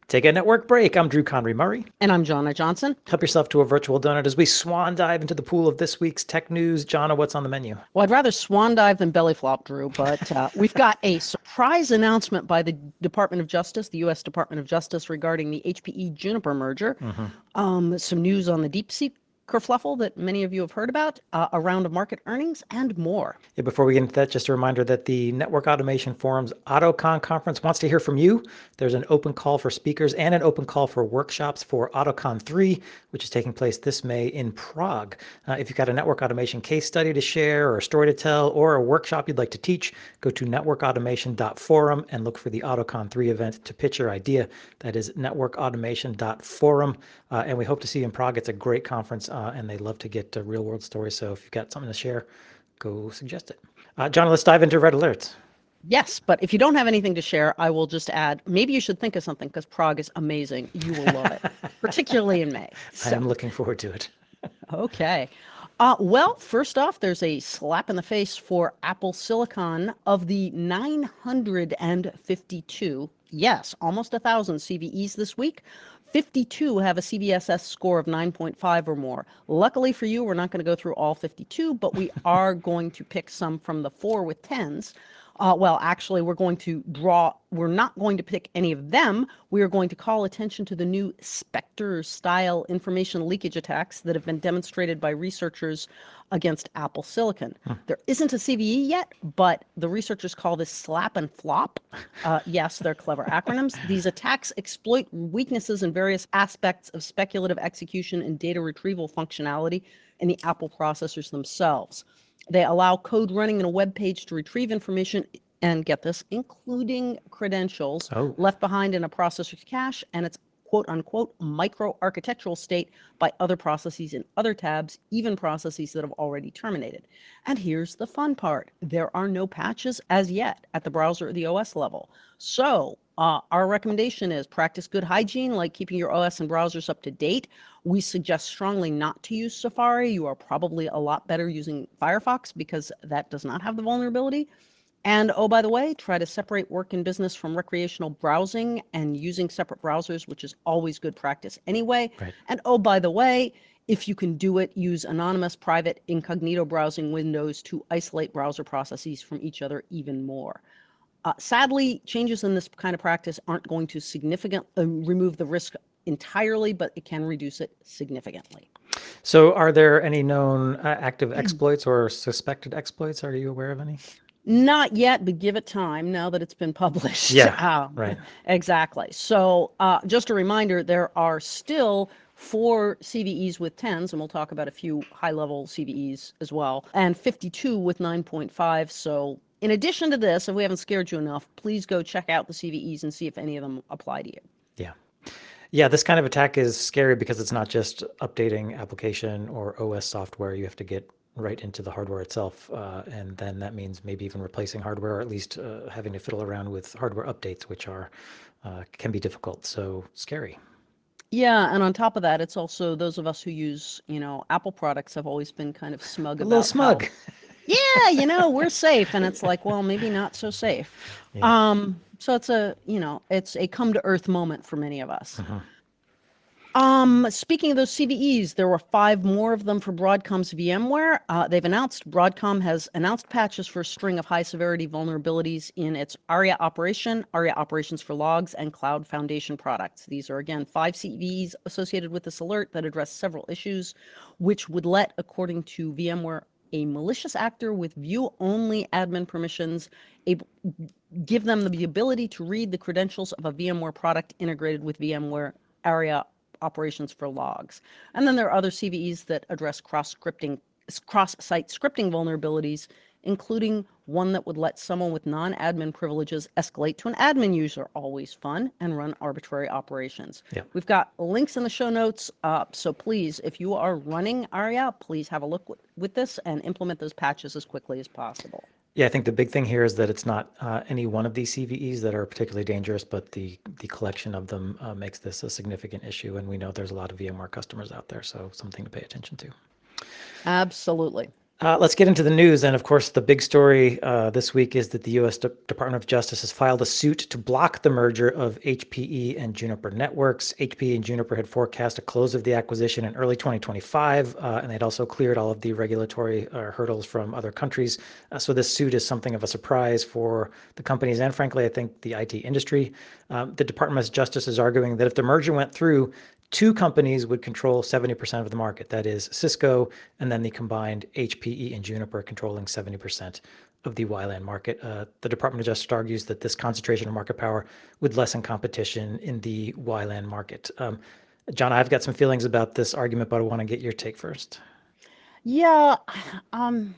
Take a network break. I'm Drew Conry Murray. And I'm Jonna Johnson. Help yourself to a virtual donut as we swan dive into the pool of this week's tech news. Jonna, what's on the menu? Well, I'd rather swan dive than belly flop, Drew, but we've got a surprise announcement by the Department of Justice, the U.S. Department of Justice, regarding the HPE Juniper merger. Some news on the DeepSeek kerfluffle that many of you have heard about, a round of market earnings, and more. Yeah, before we get into that, just a reminder that the Network Automation Forum's AutoCon conference wants to hear from you. There's an open call for speakers and an open call for workshops for AutoCon 3, which is taking place this May in Prague. If you've got a network automation case study to share or a story to tell or a workshop you'd like to teach, go to networkautomation.forum and look for the AutoCon 3 event to pitch your idea. That is networkautomation.forum. And we hope to see you in Prague. It's a great conference. And they love to get real world stories. So if you've got something to share, go suggest it. John, let's dive into red alerts. Yes, but if you don't have anything to share, I will just add, maybe you should think of something because Prague is amazing. You will love it, particularly in May. I am looking forward to it. Okay. Well, first off, there's a slap in the face for Apple Silicon. Of the 952, yes, almost 1,000 CVEs this week, 52 have a CVSS score of 9.5 or more. Luckily for you, we're not going to go through all 52, but we are going to pick some from the 4 with 10s. Actually, we're not going to pick any of them. We are going to call attention to the new Spectre-style information leakage attacks that have been demonstrated by researchers against Apple Silicon. There isn't a CVE yet, but the researchers call this slap and flop. Yes, they're clever acronyms. These attacks exploit weaknesses in various aspects of speculative execution and data retrieval functionality in the Apple processors themselves. They allow code running in a web page to retrieve information, and get this, including credentials left behind in a processor's cache and its quote-unquote micro-architectural state by other processes in other tabs, even processes that have already terminated. And here's the fun part. There are no patches as yet at the browser or the OS level. So our recommendation is practice good hygiene, like keeping your OS and browsers up to date. We suggest strongly not to use Safari. You are probably a lot better using Firefox because that does not have the vulnerability. And oh, by the way, try to separate work and business from recreational browsing and using separate browsers, which is always good practice anyway. Right. And oh, by the way, if you can do it, use anonymous, private, incognito browsing windows to isolate browser processes from each other even more. Sadly, changes in this kind of practice aren't going to significantly remove the risk entirely, but it can reduce it significantly. So are there any known active exploits or suspected exploits? Are you aware of any? Not yet, but give it time now that it's been published. Yeah, right. Exactly. So just a reminder, there are still 4 CVEs with 10s, and we'll talk about a few high-level CVEs as well, and 52 with 9.5. So in addition to this, if we haven't scared you enough, please go check out the CVEs and see if any of them apply to you. Yeah. Yeah, this kind of attack is scary because it's not just updating application or OS software. You have to get right into the hardware itself. And then that means maybe even replacing hardware, or at least having to fiddle around with hardware updates, which can be difficult. So scary. Yeah, and on top of that, it's also those of us who use, Apple products have always been kind of smug A about little smug. we're safe, and it's like, well, maybe not so safe. Yeah. So it's a come to earth moment for many of us. Speaking of those CVEs, there were 5 more of them for Broadcom's VMware. Broadcom has announced patches for a string of high severity vulnerabilities in its ARIA operations for logs, and Cloud Foundation products. These are, again, 5 CVEs associated with this alert that address several issues, which would let, according to VMware, a malicious actor with view-only admin permissions give them the ability to read the credentials of a VMware product integrated with VMware ARIA operations for logs. And then there are other CVEs that address cross-site scripting vulnerabilities, including one that would let someone with non-admin privileges escalate to an admin user, always fun, and run arbitrary operations. Yeah. We've got links in the show notes, so please, if you are running ARIA, please have a look with this and implement those patches as quickly as possible. Yeah, I think the big thing here is that it's not any one of these CVEs that are particularly dangerous, but the collection of them makes this a significant issue. And we know there's a lot of VMware customers out there, so something to pay attention to. Absolutely. Let's get into the news. And of course, the big story this week is that the U.S. Department of Justice has filed a suit to block the merger of HPE and Juniper Networks. HPE and Juniper had forecast a close of the acquisition in early 2025, and they'd also cleared all of the regulatory hurdles from other countries. So this suit is something of a surprise for the companies and, frankly, I think the IT industry. The Department of Justice is arguing that if the merger went through, two companies would control 70% of the market. That is Cisco, and then the combined HPE and Juniper controlling 70% of the WLAN market. The Department of Justice argues that this concentration of market power would lessen competition in the WLAN market. John, I've got some feelings about this argument, but I want to get your take first. Yeah, um,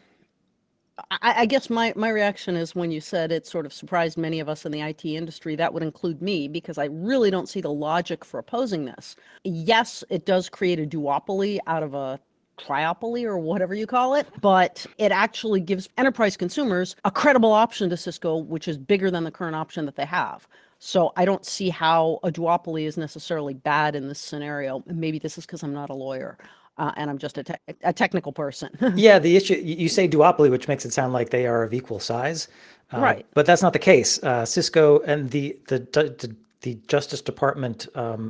I guess my reaction is when you said it sort of surprised many of us in the IT industry, that would include me, because I really don't see the logic for opposing this. Yes, it does create a duopoly out of a triopoly or whatever you call it, but it actually gives enterprise consumers a credible option to Cisco, which is bigger than the current option that they have. So I don't see how a duopoly is necessarily bad in this scenario. Maybe this is because I'm not a lawyer. And I'm just a technical person. Yeah, the issue, you say duopoly, which makes it sound like they are of equal size, Right. but that's not the case. Cisco and the Justice Department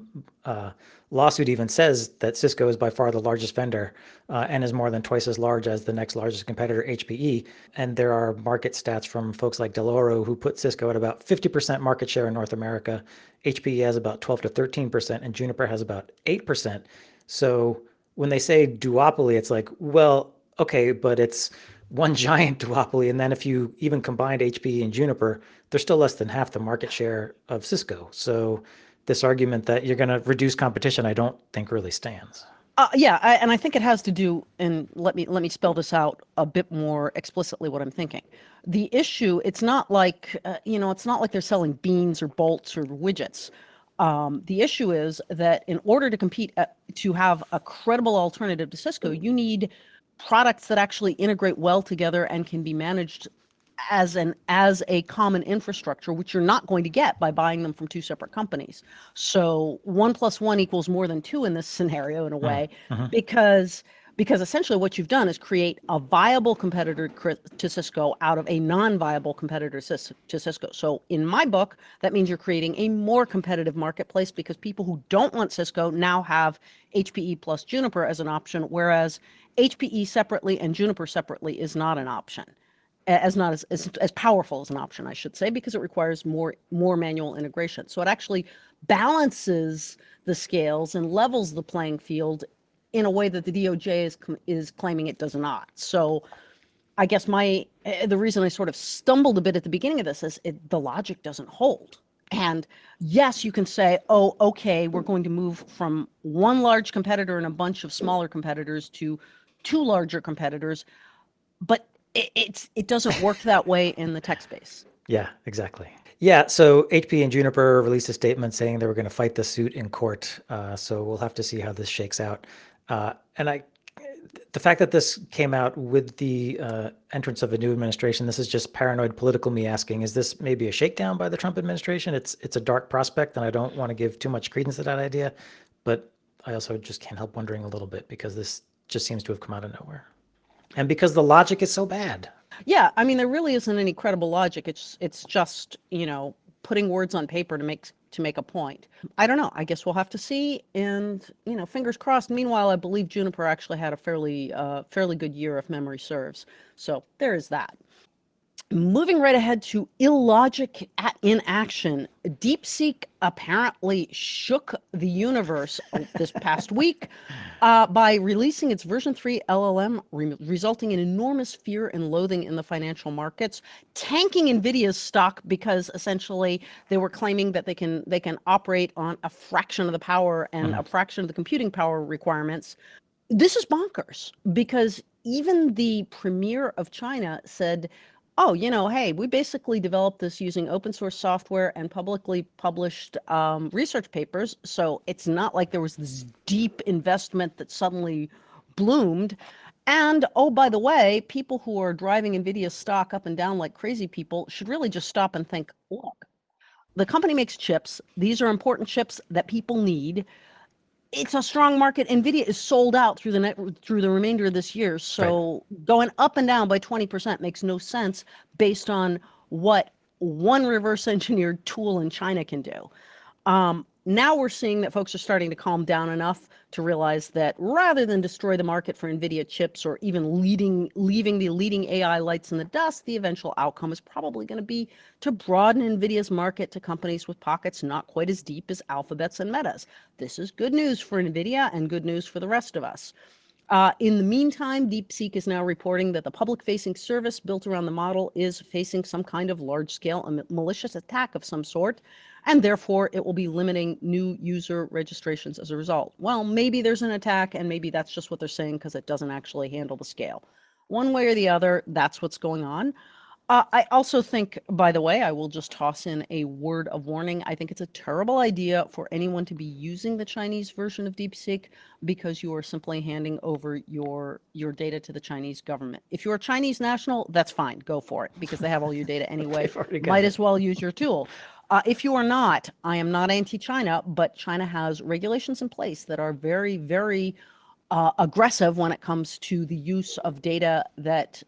lawsuit even says that Cisco is by far the largest vendor and is more than twice as large as the next largest competitor, HPE. And there are market stats from folks like Dell'Oro who put Cisco at about 50% market share in North America. HPE has about 12 to 13%, and Juniper has about 8%. So when they say duopoly, it's like, well, okay, but it's one giant duopoly. And then if you even combined HPE and Juniper, they're still less than half the market share of Cisco. So this argument that you're going to reduce competition, I don't think really stands. Yeah, and I think it has to do, and let me spell this out a bit more explicitly what I'm thinking. The issue, it's not like it's not like they're selling beans or bolts or widgets. The issue is that in order to compete to have a credible alternative to Cisco, you need products that actually integrate well together and can be managed as a common infrastructure, which you're not going to get by buying them from two separate companies. So 1+1 = more than 2 in this scenario, in a way, because essentially what you've done is create a viable competitor to Cisco out of a non-viable competitor to Cisco. So in my book, that means you're creating a more competitive marketplace, because people who don't want Cisco now have HPE plus Juniper as an option, whereas HPE separately and Juniper separately is not an option. Not as powerful as an option, I should say, because it requires more manual integration. So it actually balances the scales and levels the playing field in a way that the DOJ is claiming it does not. So I guess the reason I sort of stumbled a bit at the beginning of this is the logic doesn't hold. And yes, you can say, oh, okay, we're going to move from one large competitor and a bunch of smaller competitors to two larger competitors, but it doesn't work that way in the tech space. Yeah, exactly. Yeah, so HP and Juniper released a statement saying they were going to fight the suit in court. So we'll have to see how this shakes out. And the fact that this came out with the entrance of a new administration, this is just paranoid political me asking, is this maybe a shakedown by the Trump administration? It's a dark prospect, and I don't want to give too much credence to that idea, but I also just can't help wondering a little bit, because this just seems to have come out of nowhere. And because the logic is so bad. Yeah, I mean, there really isn't any credible logic. It's just, putting words on paper to make a point. I don't know. I guess we'll have to see, and fingers crossed. Meanwhile, I believe Juniper actually had a fairly good year, if memory serves. So there is that. Moving right ahead to illogic in action, DeepSeek apparently shook the universe this past week by releasing its version 3 LLM, resulting in enormous fear and loathing in the financial markets, tanking NVIDIA's stock because essentially they were claiming that they can operate on a fraction of the power and a fraction of the computing power requirements. This is bonkers, because even the premier of China said, oh, hey, we basically developed this using open source software and publicly published research papers. So it's not like there was this deep investment that suddenly bloomed. And oh, by the way, people who are driving NVIDIA's stock up and down like crazy people should really just stop and think, look, the company makes chips. These are important chips that people need. it's a strong market. NVIDIA is sold out through the remainder of this year. So going up and down by 20% makes no sense based on what one reverse engineered tool in China can do. Now we're seeing that folks are starting to calm down enough to realize that rather than destroy the market for NVIDIA chips or even leaving the leading AI lights in the dust, the eventual outcome is probably going to be to broaden NVIDIA's market to companies with pockets not quite as deep as Alphabet's and Meta's. This is good news for NVIDIA and good news for the rest of us. In the meantime, DeepSeek is now reporting that the public-facing service built around the model is facing some kind of large-scale malicious attack of some sort, and therefore it will be limiting new user registrations as a result. Well, maybe there's an attack, and maybe that's just what they're saying because it doesn't actually handle the scale. One way or the other, that's what's going on. I also think, by the way, I will just toss in a word of warning. I think it's a terrible idea for anyone to be using the Chinese version of DeepSeek because you are simply handing over your data to the Chinese government. If you're a Chinese national, that's fine. Go for it because they have all your data anyway. Might as well use your tool. If you are not, I am not anti-China, but China has regulations in place that are very, very aggressive when it comes to the use of data that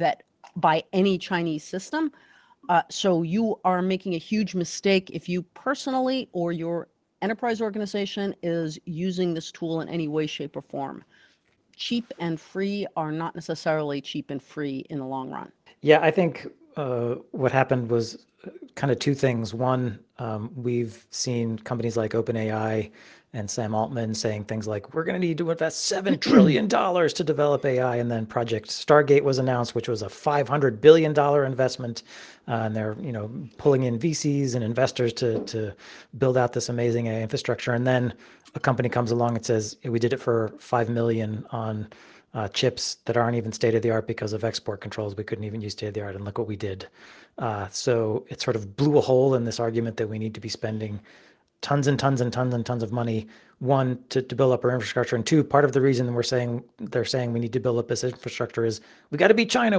by any Chinese system. So you are making a huge mistake if you personally or your enterprise organization is using this tool in any way, shape, or form. Cheap and free are not necessarily cheap and free in the long run. Yeah, I think what happened was kind of two things. One, we've seen companies like OpenAI and Sam Altman saying things like, we're going to need to invest $7 trillion to develop AI. And then Project Stargate was announced, which was a $500 billion investment. And they're, pulling in VCs and investors to build out this amazing AI infrastructure. And then a company comes along and says, we did it for $5 million on chips that aren't even state of the art because of export controls. We couldn't even use state of the art, and look what we did. So it sort of blew a hole in this argument that we need to be spending tons and tons and tons and tons of money, one, to build up our infrastructure, and two, part of the reason they're saying we need to build up this infrastructure is we got to beat China,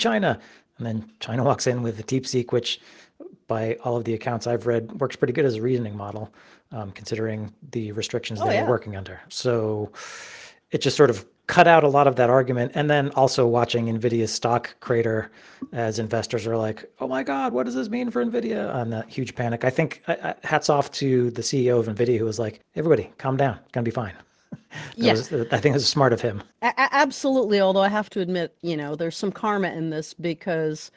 and then China walks in with the DeepSeek, which by all of the accounts I've read works pretty good as a reasoning model, considering the restrictions they're working under. So it just sort of cut out a lot of that argument. And then also watching NVIDIA's stock crater as investors are like, oh my God, what does this mean for NVIDIA? And that huge panic. I think hats off to the CEO of NVIDIA who was like, everybody calm down, it's gonna be fine. Yes. I think it was smart of him. Absolutely. Although I have to admit, there's some karma in this because,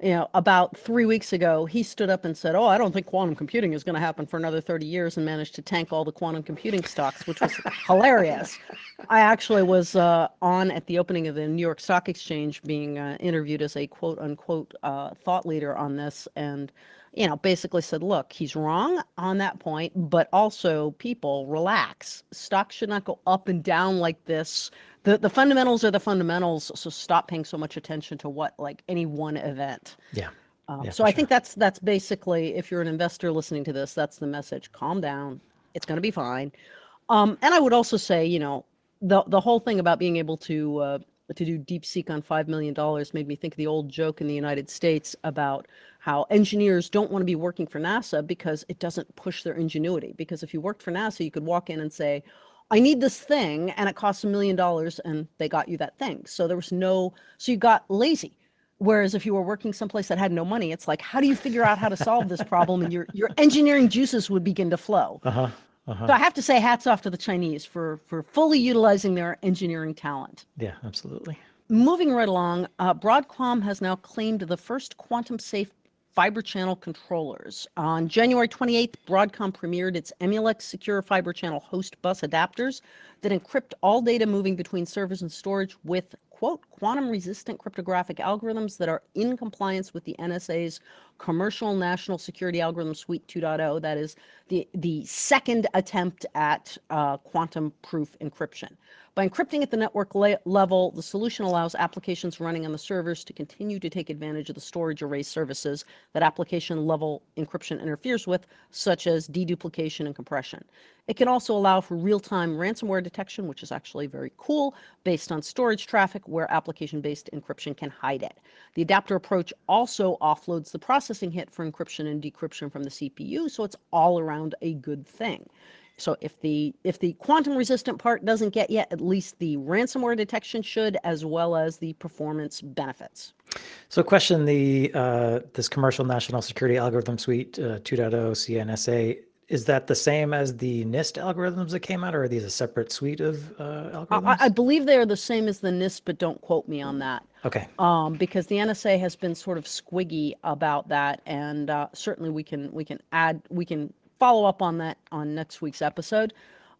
about 3 weeks ago, he stood up and said, I don't think quantum computing is going to happen for another 30 years and managed to tank all the quantum computing stocks, which was hilarious. I actually was on at the opening of the New York Stock Exchange being interviewed as a quote unquote thought leader on this. And basically said, look, he's wrong on that point, but also people relax. Stocks should not go up and down like this. The fundamentals are the fundamentals, so stop paying so much attention to what like any one event. Yeah. So I think that's basically, if you're an investor listening to this, that's the message. Calm down. It's going to be fine. And I would also say, the whole thing about being able to do DeepSeek on $5 million made me think of the old joke in the United States about how engineers don't want to be working for NASA because it doesn't push their ingenuity. Because if you worked for NASA, you could walk in and say, I need this thing, and it costs $1 million, and they got you that thing. So so you got lazy. Whereas if you were working someplace that had no money, it's like, how do you figure out how to solve this problem? And your engineering juices would begin to flow. So I have to say hats off to the Chinese for fully utilizing their engineering talent. Yeah, absolutely. Moving right along, Broadcom has now claimed the first quantum-safe fiber channel controllers. On January 28th, Broadcom premiered its Emulex secure fiber channel host bus adapters that encrypt all data moving between servers and storage with, quote, quantum-resistant cryptographic algorithms that are in compliance with the NSA's Commercial National Security Algorithm Suite 2.0. That is the second attempt at quantum-proof encryption. By encrypting at the network level, the solution allows applications running on the servers to continue to take advantage of the storage array services that application-level encryption interferes with, such as deduplication and compression. It can also allow for real-time ransomware detection, which is actually very cool, based on storage traffic where application-based encryption can hide it. The adapter approach also offloads the processing hit for encryption and decryption from the CPU, so it's all around a good thing. So if the quantum resistant part doesn't get yet, at least the ransomware detection should, as well as the performance benefits. So question, this commercial national security algorithm suite 2.0 CNSA, is that the same as the NIST algorithms that came out, or are these a separate suite of algorithms? I believe they are the same as the NIST, but don't quote me on that. Okay. Because the NSA has been sort of squiggy about that, and certainly we can follow up on that on next week's episode.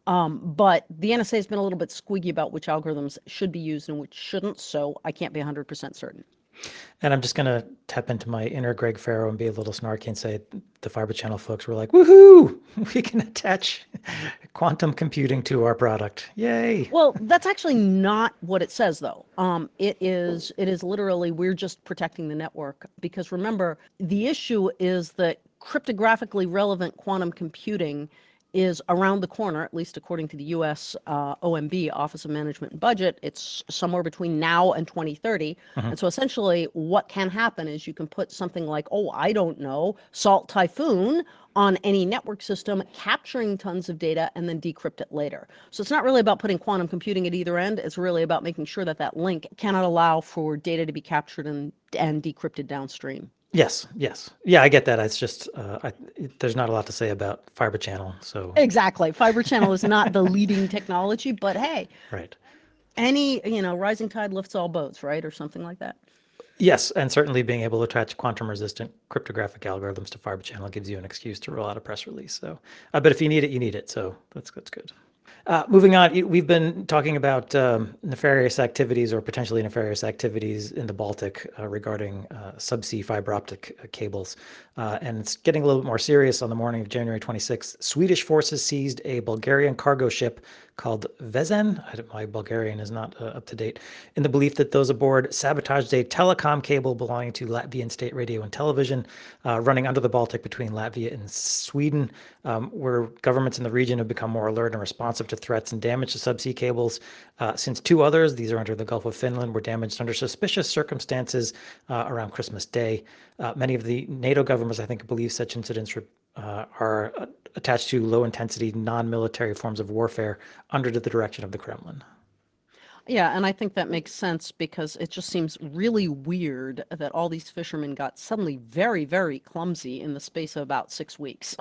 But the NSA has been a little bit squiggy about which algorithms should be used and which shouldn't, so I can't be 100% certain. And I'm just going to tap into my inner Greg Farrow and be a little snarky and say the Fiber Channel folks were like, woohoo, we can attach quantum computing to our product. Yay. Well, that's actually not what it says, though. It is literally, we're just protecting the network. Because remember, the issue is that cryptographically relevant quantum computing is around the corner, at least according to the US OMB, Office of Management and Budget. It's somewhere between now and 2030. And so essentially what can happen is you can put something like, oh, I don't know, Salt Typhoon on any network system, capturing tons of data and then decrypt it later. So it's not really about putting quantum computing at either end. It's really about making sure that that link cannot allow for data to be captured and decrypted downstream. Yes. Yeah, I get that. It's just, there's not a lot to say about Fiber Channel. So Exactly. Fiber Channel is not the leading technology, but hey, right. any, rising tide lifts all boats, right? Or something like that. Yes, and certainly being able to attach quantum-resistant cryptographic algorithms to Fiber Channel gives you an excuse to roll out a press release. So, but if you need it, you need it. So that's good. Moving on, we've been talking about nefarious activities or potentially nefarious activities in the Baltic regarding subsea fiber optic cables. And it's getting a little bit more serious. On the morning of January 26th, Swedish forces seized a Bulgarian cargo ship called Vezen. My Bulgarian is not up to date, in the belief that those aboard sabotaged a telecom cable belonging to Latvian State Radio and Television running under the Baltic between Latvia and Sweden, where governments in the region have become more alert and responsive to threats and damage to subsea cables. Since two others, these are under the Gulf of Finland, were damaged under suspicious circumstances around Christmas Day. Many of the NATO governments, I think, believe such incidents are attached to low-intensity, non-military forms of warfare under the direction of the Kremlin. Yeah, and I think that makes sense because it just seems really weird that all these fishermen got suddenly very, very clumsy in the space of about 6 weeks.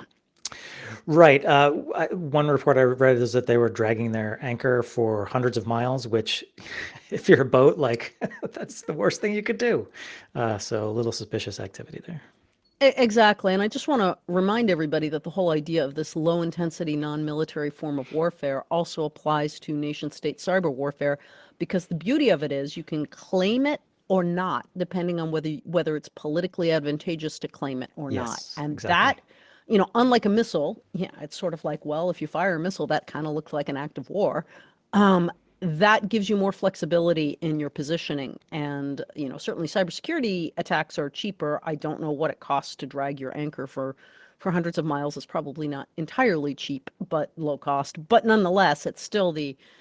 Right. One report I read is that they were dragging their anchor for hundreds of miles, which, if you're a boat, that's the worst thing you could do. So a little suspicious activity there. Exactly. And I just want to remind everybody that the whole idea of this low intensity non-military form of warfare also applies to nation state cyber warfare, because the beauty of it is you can claim it or not, depending on whether it's politically advantageous to claim it or not. And exactly. that, unlike a missile, yeah, it's sort of like, well, if you fire a missile, that kind of looks like an act of war. That gives you more flexibility in your positioning. And, certainly cybersecurity attacks are cheaper. I don't know what it costs to drag your anchor for hundreds of miles. It's probably not entirely cheap, but low cost. But nonetheless, it still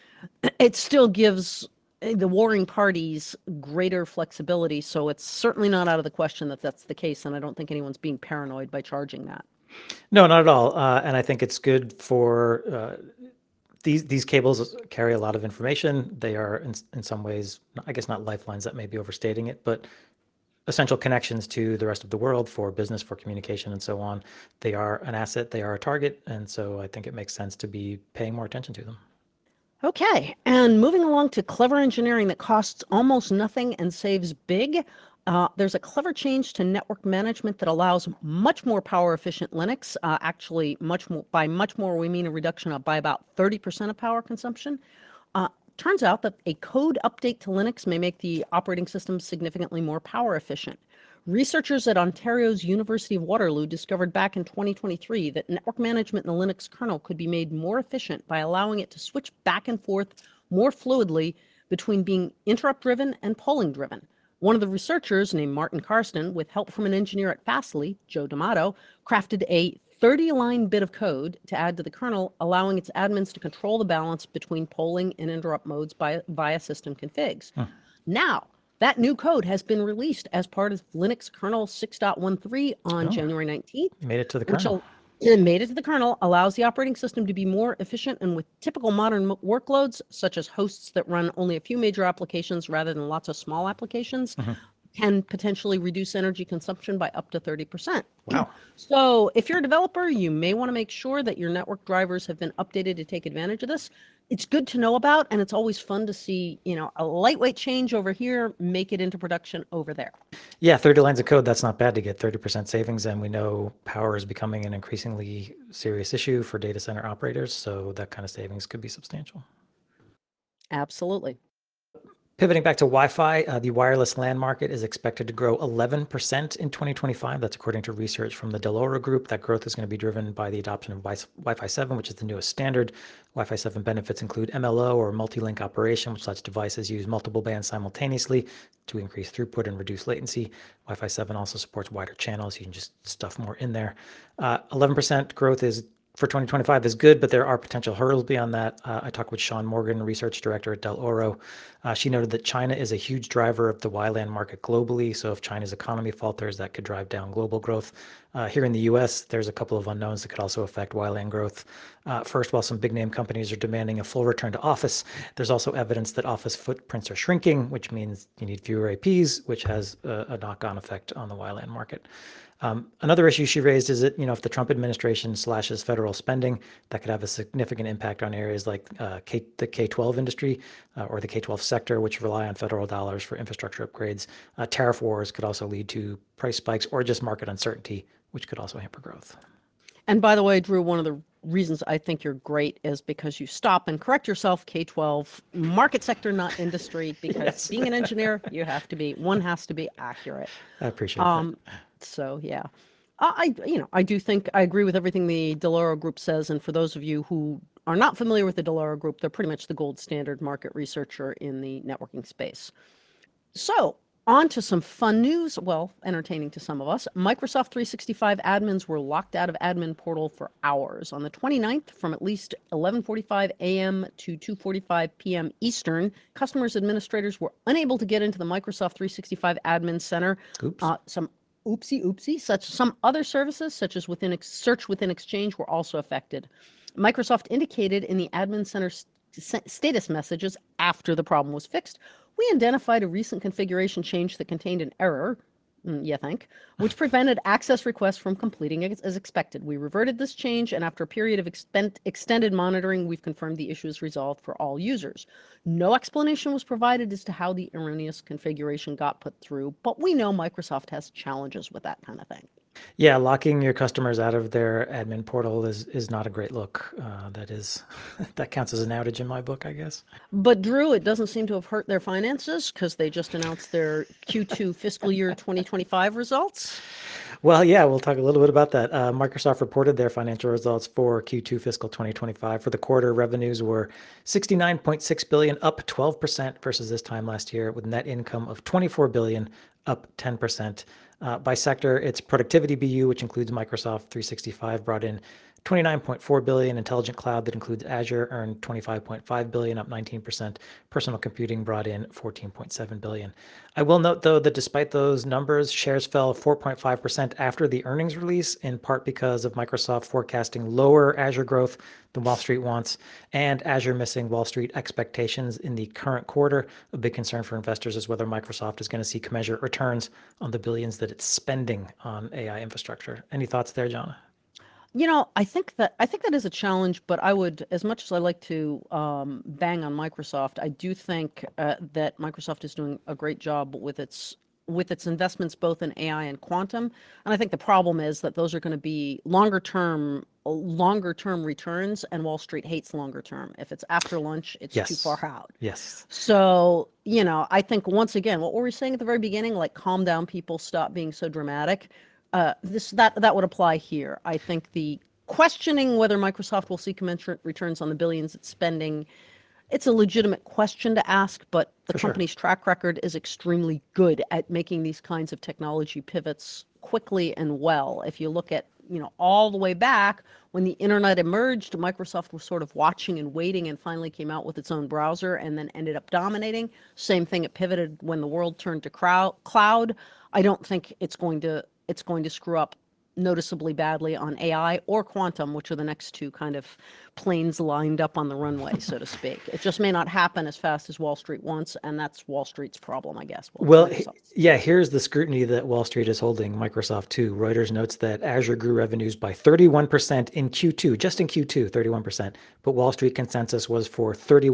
gives the warring parties greater flexibility. So it's certainly not out of the question that that's the case. And I don't think anyone's being paranoid by charging that. No, not at all. And I think it's good for these cables carry a lot of information. They are in some ways, I guess not lifelines, that may be overstating it, but essential connections to the rest of the world for business, for communication, and so on. They are an asset, they are a target, and so I think it makes sense to be paying more attention to them. Okay, and moving along to clever engineering that costs almost nothing and saves big. There's a clever change to network management that allows much more power efficient Linux. Actually, by much more, we mean a reduction by about 30% of power consumption. Turns out that a code update to Linux may make the operating system significantly more power efficient. Researchers at Ontario's University of Waterloo discovered back in 2023 that network management in the Linux kernel could be made more efficient by allowing it to switch back and forth more fluidly between being interrupt-driven and polling-driven. One of the researchers, named Martin Karsten, with help from an engineer at Fastly, Joe D'Amato, crafted a 30-line bit of code to add to the kernel, allowing its admins to control the balance between polling and interrupt modes via system configs. Now, that new code has been released as part of Linux kernel 6.13 on January 19th. Made it to the kernel. It made it to the kernel, allows the operating system to be more efficient, and with typical modern workloads, such as hosts that run only a few major applications rather than lots of small applications, Mhm. can potentially reduce energy consumption by up to 30%. Wow. So if you're a developer, you may want to make sure that your network drivers have been updated to take advantage of this. It's good to know about, and it's always fun to see, a lightweight change over here, make it into production over there. Yeah, 30 lines of code, that's not bad to get 30% savings. And we know power is becoming an increasingly serious issue for data center operators. So that kind of savings could be substantial. Absolutely. Pivoting back to Wi-Fi, the wireless LAN market is expected to grow 11% in 2025. That's according to research from the Dell'Oro Group. That growth is going to be driven by the adoption of Wi-Fi 7, which is the newest standard. Wi-Fi 7 benefits include MLO, or multi-link operation, which lets devices use multiple bands simultaneously to increase throughput and reduce latency. Wi-Fi 7 also supports wider channels. You can just stuff more in there. 11% growth for 2025 is good, but there are potential hurdles beyond that. I talked with Sean Morgan, research director at Dell'Oro. She noted that China is a huge driver of the WLAN market globally. So if China's economy falters, that could drive down global growth. Here in the US, there's a couple of unknowns that could also affect WLAN growth. First, while some big name companies are demanding a full return to office, there's also evidence that office footprints are shrinking, which means you need fewer APs, which has a knock-on effect on the WLAN market. Another issue she raised is that, if the Trump administration slashes federal spending, that could have a significant impact on areas like the K-12 industry or the K-12 sector, which rely on federal dollars for infrastructure upgrades. Tariff wars could also lead to price spikes or just market uncertainty, which could also hamper growth. And by the way, Drew, one of the reasons I think you're great is because you stop and correct yourself, K-12, market sector, not industry, because Yes. being an engineer, one has to be accurate. I appreciate that. So yeah, I do think I agree with everything the Dell'Oro Group says. And for those of you who are not familiar with the Dell'Oro Group, they're pretty much the gold standard market researcher in the networking space. So on to some fun news. Well, entertaining to some of us. Microsoft 365 admins were locked out of admin portal for hours on the 29th from at least 11:45 a.m. to 2:45 p.m. Eastern. Customers administrators were unable to get into the Microsoft 365 admin center. Oops. Some some other services, such as search within Exchange, were also affected. Microsoft indicated in the admin center status messages after the problem was fixed, we identified a recent configuration change that contained an error, which prevented access requests from completing as expected. We reverted this change, and after a period of extended monitoring, we've confirmed the issue is resolved for all users. No explanation was provided as to how the erroneous configuration got put through, but we know Microsoft has challenges with that kind of thing. Yeah, locking your customers out of their admin portal is not a great look. That counts as an outage in my book, I guess. But Drew, it doesn't seem to have hurt their finances because they just announced their Q2 fiscal year 2025 results. Well, yeah, we'll talk a little bit about that. Microsoft reported their financial results for Q2 fiscal 2025. For the quarter, revenues were $69.6 billion, up 12% versus this time last year, with net income of $24 billion, up 10%. By sector, its productivity BU, which includes Microsoft 365, brought in $29.4 billion. Intelligent Cloud, that includes Azure, earned $25.5 billion, up 19%. Personal computing brought in $14.7 billion. I will note, though, that despite those numbers, shares fell 4.5% after the earnings release, in part because of Microsoft forecasting lower Azure growth than Wall Street wants, and Azure missing Wall Street expectations in the current quarter. A big concern for investors is whether Microsoft is going to see commensurate returns on the billions that it's spending on AI infrastructure. Any thoughts there, Jonna? I think that is a challenge, but I would, as much as I like to bang on Microsoft, I do think that Microsoft is doing a great job with its investments both in AI and quantum. And I think the problem is that those are going to be longer term returns, and Wall Street hates longer term. If it's after lunch, it's too far out. Yes. So, I think once again, what were we saying at the very beginning? Like, calm down, people, stop being so dramatic. That would apply here. I think the questioning whether Microsoft will see commensurate returns on the billions it's spending, it's a legitimate question to ask, but the company's track record is extremely good at making these kinds of technology pivots quickly and well. If you look at, all the way back when the internet emerged, Microsoft was sort of watching and waiting and finally came out with its own browser and then ended up dominating. Same thing, it pivoted when the world turned to cloud. I don't think it's going to screw up noticeably badly on AI or quantum, which are the next two kind of planes lined up on the runway, so to speak. It just may not happen as fast as Wall Street wants, and that's Wall Street's problem, I guess. Well, Microsoft's. yeah, here's the scrutiny that Wall Street is holding Microsoft to. Reuters notes that Azure grew revenues by 31% in Q2, just in Q2, 31%, but Wall Street consensus was for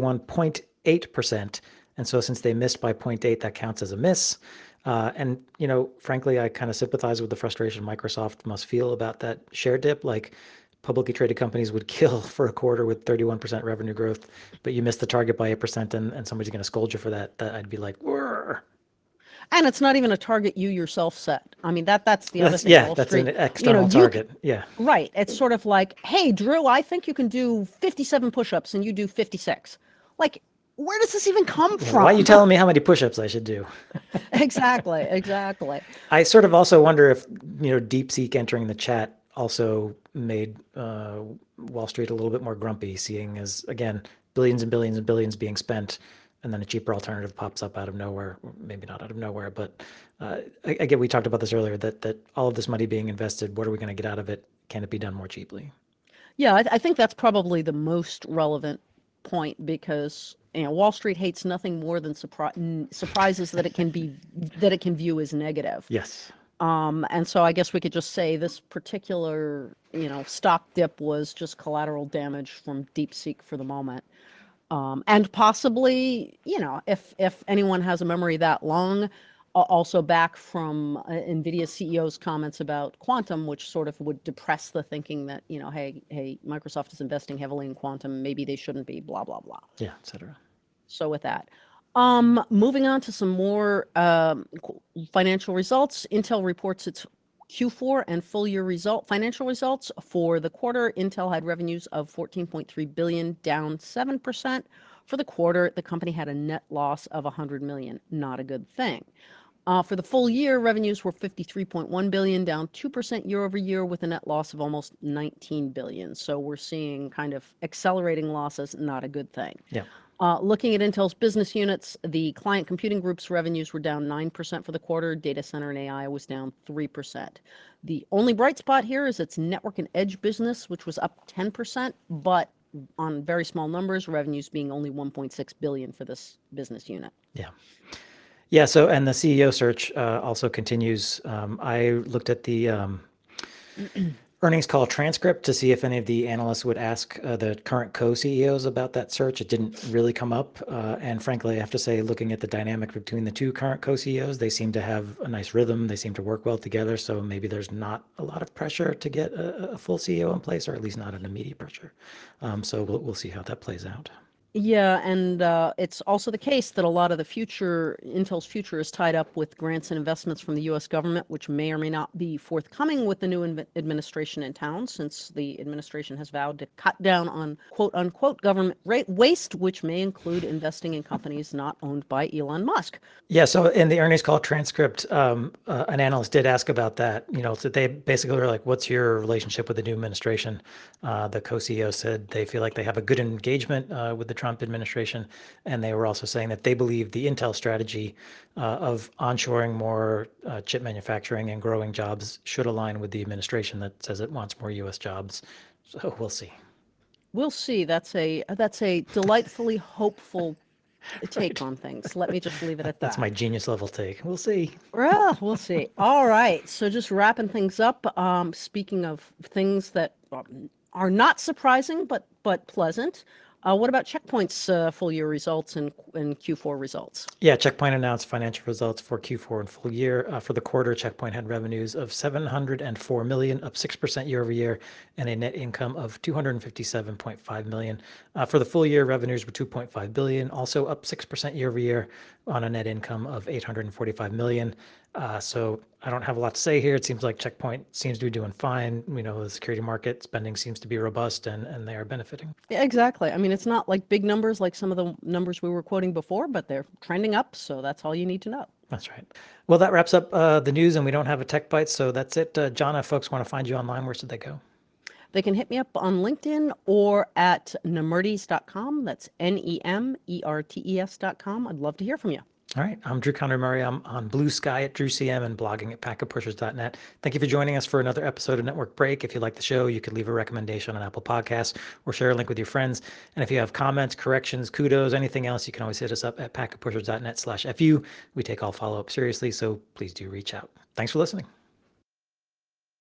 31.8%. And so since they missed by zero point 0.8, that counts as a miss. And, frankly, I kind of sympathize with the frustration Microsoft must feel about that share dip. Like, publicly traded companies would kill for a quarter with 31% revenue growth, but you missed the target by 8%, and somebody's going to scold you for that. I'd be like, "Whirr." And it's not even a target you yourself set. I mean, that's the other That's, thing. yeah, Wall that's Street, an external target. Yeah. right. It's sort of like, hey, Drew, I think you can do 57 push-ups and you do 56. Like, where does this even come from? Why are you telling me how many push-ups I should do? Exactly. I sort of also wonder if, DeepSeek entering the chat also made Wall Street a little bit more grumpy, seeing as, again, billions and billions and billions being spent, and then a cheaper alternative pops up out of nowhere. Maybe not out of nowhere, but again, we talked about this earlier, that all of this money being invested, what are we going to get out of it? Can it be done more cheaply? Yeah, I think that's probably the most relevant point because Wall Street hates nothing more than surprises that it can view as negative. Yes. And so I guess we could just say this particular stock dip was just collateral damage from DeepSeek for the moment. And possibly, if anyone has a memory that long, also back from NVIDIA CEO's comments about quantum, which sort of would depress the thinking that, hey, Microsoft is investing heavily in quantum, maybe they shouldn't be, blah, blah, blah. Yeah, et cetera. So with that, moving on to some more financial results, Intel reports its Q4 and full year financial results. For the quarter, Intel had revenues of $14.3 billion, down 7%. For the quarter, the company had a net loss of $100 million. Not a good thing. For the full year, revenues were $53.1 billion, down 2% year over year, with a net loss of almost $19 billion. So we're seeing kind of accelerating losses, not a good thing. Yeah. Looking at Intel's business units, the Client Computing Group's revenues were down 9% for the quarter. Data Center and AI was down 3%. The only bright spot here is its Network and Edge business, which was up 10%, but on very small numbers, revenues being only $1.6 billion for this business unit. Yeah. Yeah. So, and the CEO search also continues. I looked at the earnings call transcript to see if any of the analysts would ask the current co-CEOs about that search. It didn't really come up. And frankly, I have to say, looking at the dynamic between the two current co-CEOs, they seem to have a nice rhythm. They seem to work well together. So maybe there's not a lot of pressure to get a full CEO in place, or at least not an immediate pressure. So we'll see how that plays out. Yeah, and it's also the case that a lot of Intel's future is tied up with grants and investments from the U.S. government, which may or may not be forthcoming with the new administration in town, since the administration has vowed to cut down on quote-unquote government waste, which may include investing in companies not owned by Elon Musk. Yeah, so in the earnings call transcript, an analyst did ask about that. So they basically were like, what's your relationship with the new administration? The co-CEO said they feel like they have a good engagement with the Trump administration. And they were also saying that they believe the Intel strategy of onshoring more chip manufacturing and growing jobs should align with the administration that says it wants more U.S. jobs. So we'll see. We'll see. That's a delightfully hopeful take on things. Let me just leave it at that. That's my genius level take. We'll see. Well, we'll see. All right. So just wrapping things up. Speaking of things that are not surprising but pleasant. What about Checkpoint's full year results and Q4 results? Yeah, Checkpoint announced financial results for Q4 and full year. For the quarter, Checkpoint had revenues of $704 million, up 6% year over year, and a net income of $257.5 million. For the full year, revenues were $2.5 billion, also up 6% year over year on a net income of $845 million. So I don't have a lot to say here. It seems like Checkpoint seems to be doing fine. The security market spending seems to be robust, and they are benefiting. Yeah, exactly. I mean, it's not like big numbers like some of the numbers we were quoting before, but they're trending up. So that's all you need to know. That's right. Well, that wraps up the news, and we don't have a Tech Bite. So that's it. John, if folks want to find you online, where should they go? They can hit me up on LinkedIn or at nemertes.com. That's NEMERTES.com. I'd love to hear from you. All right. I'm Drew Conrad Murray. I'm on Blue Sky at DrewCM and blogging at packetpushers.net. Thank you for joining us for another episode of Network Break. If you like the show, you could leave a recommendation on Apple Podcasts or share a link with your friends. And if you have comments, corrections, kudos, anything else, you can always hit us up at packetpushers.net/FU. We take all follow-up seriously, so please do reach out. Thanks for listening.